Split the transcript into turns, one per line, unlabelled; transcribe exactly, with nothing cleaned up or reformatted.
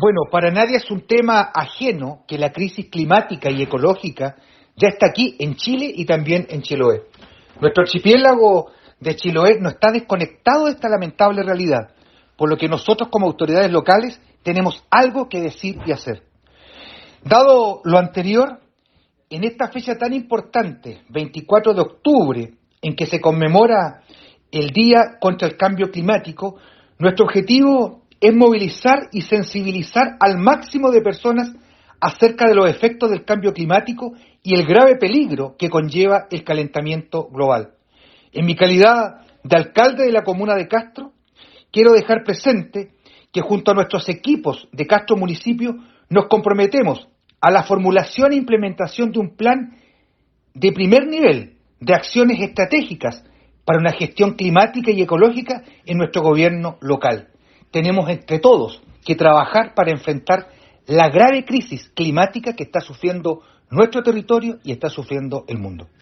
Bueno, para nadie es un tema ajeno que la crisis climática y ecológica ya está aquí en Chile y también en Chiloé. Nuestro archipiélago de Chiloé no está desconectado de esta lamentable realidad, por lo que nosotros como autoridades locales tenemos algo que decir y hacer. Dado lo anterior, en esta fecha tan importante, veinticuatro de octubre, en que se conmemora el Día contra el Cambio Climático, nuestro objetivo es movilizar y sensibilizar al máximo de personas acerca de los efectos del cambio climático y el grave peligro que conlleva el calentamiento global. En mi calidad de alcalde de la comuna de Castro, quiero dejar presente que junto a nuestros equipos de Castro Municipio nos comprometemos a la formulación e implementación de un plan de primer nivel de acciones estratégicas para una gestión climática y ecológica en nuestro gobierno local. Tenemos entre todos que trabajar para enfrentar la grave crisis climática que está sufriendo nuestro territorio y está sufriendo el mundo.